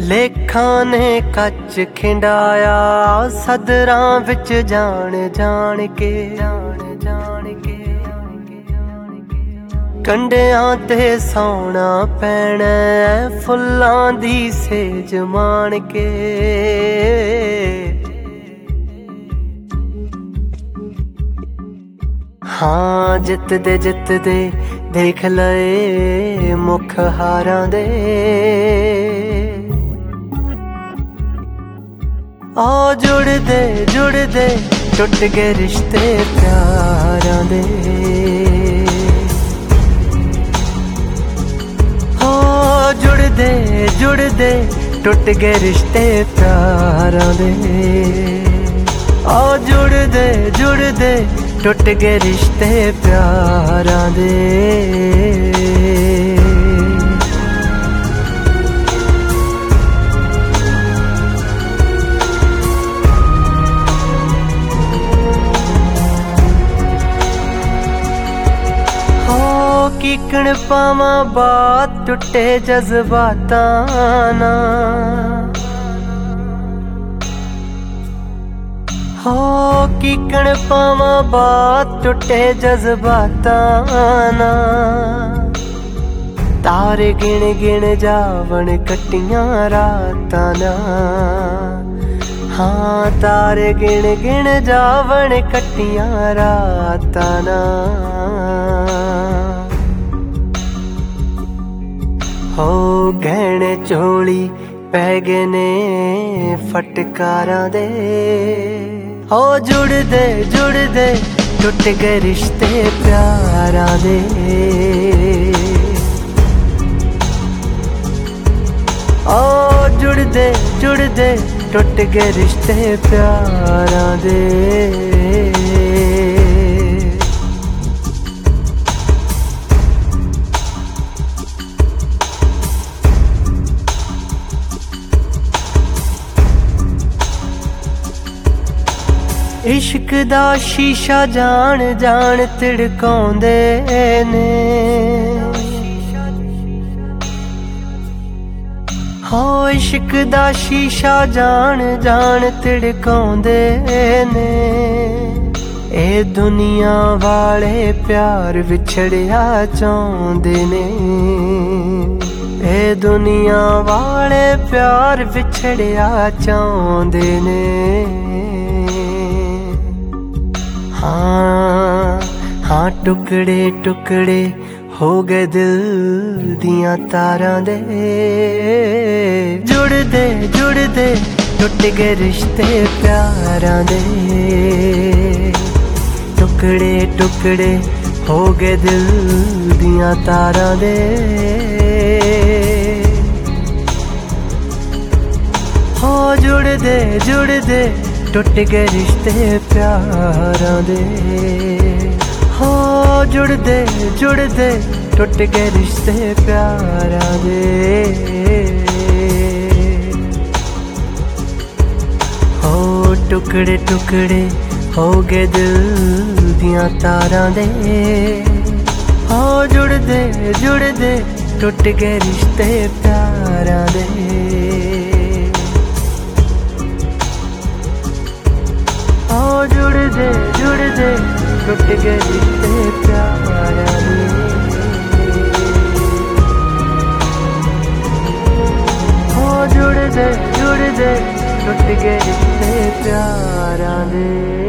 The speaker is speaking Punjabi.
ਲੇਖਾਂ ਨੇ ਕੱਚ ਖਿੰਡਾਇਆ ਸਦਰਾਂ ਵਿੱਚ ਜਾਣ ਜਾਣ ਕੇ ਕੰਡਿਆਂ ਤੇ ਸੌਣਾ ਪੈਣਾ ਫੁੱਲਾਂ ਦੀ ਸੇਜ ਮਾਣ ਕੇ। ਹਾਂ ਜਿੱਤਦੇ ਦੇਖ ਲਏ ਮੁੱਖ ਹਾਰਾਂ ਦੇ ਆ ਜੁੜਦੇ ਟੁੱਟ ਗਏ ਰਿਸ਼ਤੇ ਪਿਆਰਾਂ ਦੇ। ਹੋ ਜੁੜਦੇ ਟੁੱਟ ਗਏ ਰਿਸ਼ਤੇ ਪਿਆਰਾਂ ਦੇ। ਆ ਜੁੜਦੇ ਟੁੱਟ ਗਏ ਰਿਸ਼ਤੇ ਪਿਆਰਾਂ ਦੇ। ਕੀਕਣ ਪਾਵਾਂ ਬਾਤ ਟੁੱਟੇ ਜਜ਼ਬਾਤਾਂ ਨਾਲ ਹੋ ਕੀਕਣ ਪਾਵਾਂ ਬਾਤ ਟੁੱਟੇ ਜਜ਼ਬਾਤਾਂ ਨਾਲ। ਤਾਰੇ ਗਿਣ ਜਾਵਣ ਕੱਟੀਆਂ ਰਾਤਾਂ ਨਾਲ। ਹਾਂ ਤਾਰੇ ਗਿਣ ਜਾਵਣ ਕੱਟੀਆਂ ਰਾਤਾਂ ਨਾਲ। ਹੋ ਗਹਿਣੇ ਝੋਲੀ ਪੈ ਗਏ ਨੇ ਫਟਕਾਰਾਂ ਦੇ। ਹੋ ਜੁੜਦੇ ਟੁੱਟ ਗਏ ਰਿਸ਼ਤੇ ਪਿਆਰਾਂ ਦੇ। ਓ ਜੁੜਦੇ ਟੁੱਟ ਗਏ ਰਿਸ਼ਤੇ ਪਿਆਰਾਂ ਦੇ। ਇਸ਼ਕ ਦਾ ਸ਼ੀਸ਼ਾ ਜਾਣ ਤਿੜਕਾਉਂਦੇ ਨੇ। ਹੋ ਇਸ਼ਕ ਦਾ ਸ਼ੀਸ਼ਾ ਜਾਣ ਤਿੜਕਾਉਂਦੇ ਨੇ। ਇਹ ਦੁਨੀਆ ਵਾਲੇ ਪਿਆਰ ਵਿਛੜਿਆ ਚਾਹੁੰਦੇ ਨੇ। ਇਹ ਦੁਨੀਆ ਵਾਲੇ ਪਿਆਰ ਵਿਛੜਿਆ ਚਾਹੁੰਦੇ ਨੇ। ਹਾਂ ਟੁਕੜੇ ਹੋ ਗਏ ਦਿਲ ਦੀਆਂ ਤਾਰਾਂ ਦੇ। ਜੁੜਦੇ ਟੁੱਟ ਗਏ ਰਿਸ਼ਤੇ ਪਿਆਰਾਂ ਦੇ। ਟੁਕੜੇ ਹੋ ਗਏ ਦਿਲ ਦੀਆਂ ਤਾਰਾਂ ਦੇ। ਹੋ ਜੁੜਦੇ ਟੁੱਟ ਗਏ ਰਿਸ਼ਤੇ ਪਿਆਰਾਂ ਦੇ। ਹੋ ਜੁੜਦੇ ਟੁੱਟ ਗਏ ਰਿਸ਼ਤੇ ਪਿਆਰਾਂ ਦੇ। ਹੋ ਟੁਕੜੇ ਹੋ ਗਏ ਦਿਲ ਦੀਆਂ ਤਾਰਾਂ ਦੇ। ਹੋ ਜੁੜਦੇ ਟੁੱਟ ਗਏ ਰਿਸ਼ਤੇ ਪਿਆਰਾਂ ਦੇ। ਹੋ ਜੁੜਦੇ ਟੁੱਟ ਗਏ ਰਿਸ਼ਤੇ ਪਿਆਰਾਂ ਦੇ। ਹੋ ਜੁੜਦੇ ਟੁੱਟ ਗਏ ਰਿਸ਼ਤੇ ਪਿਆਰਾਂ ਦੇ।